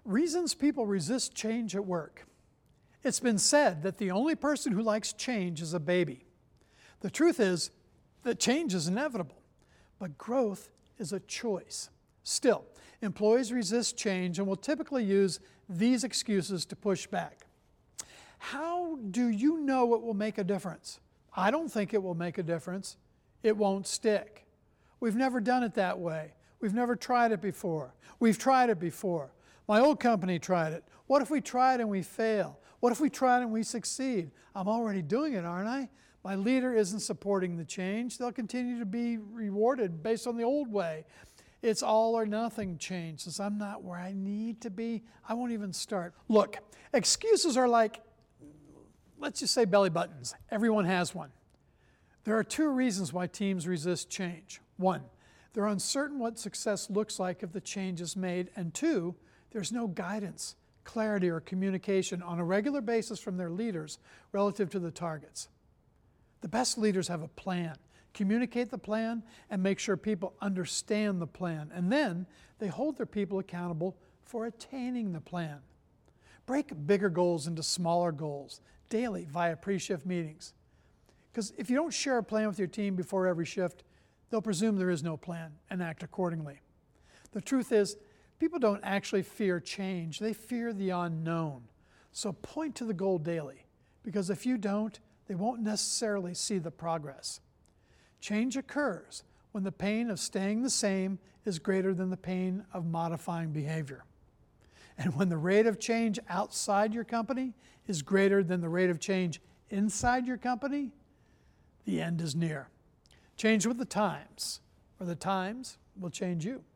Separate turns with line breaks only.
Reasons people resist change at work. It's been said that the only person who likes change is a baby. The truth is that change is inevitable, but growth is a choice. Still, employees resist change and will typically use these excuses to push back. How do you know it will make a difference? I don't think it will make a difference. It won't stick. We've never done it that way. We've never tried it before. We've tried it before. My old company tried it. What if we tried and we fail? What if we tried and we succeed? I'm already doing it, aren't I? My leader isn't supporting the change. They'll continue to be rewarded based on the old way. It's all or nothing change. Since I'm not where I need to be, I won't even start. Look, excuses are like, let's just say belly buttons. Everyone has one. There are two reasons why teams resist change. One, they're uncertain what success looks like if the change is made. And two, there's no guidance, clarity, or communication on a regular basis from their leaders relative to the targets. The best leaders have a plan, communicate the plan, and make sure people understand the plan. And then they hold their people accountable for attaining the plan. Break bigger goals into smaller goals daily via pre-shift meetings. Because if you don't share a plan with your team before every shift, they'll presume there is no plan and act accordingly. The truth is, people don't actually fear change, they fear the unknown. So point to the goal daily, because if you don't, they won't necessarily see the progress. Change occurs when the pain of staying the same is greater than the pain of modifying behavior. And when the rate of change outside your company is greater than the rate of change inside your company, the end is near. Change with the times, or the times will change you.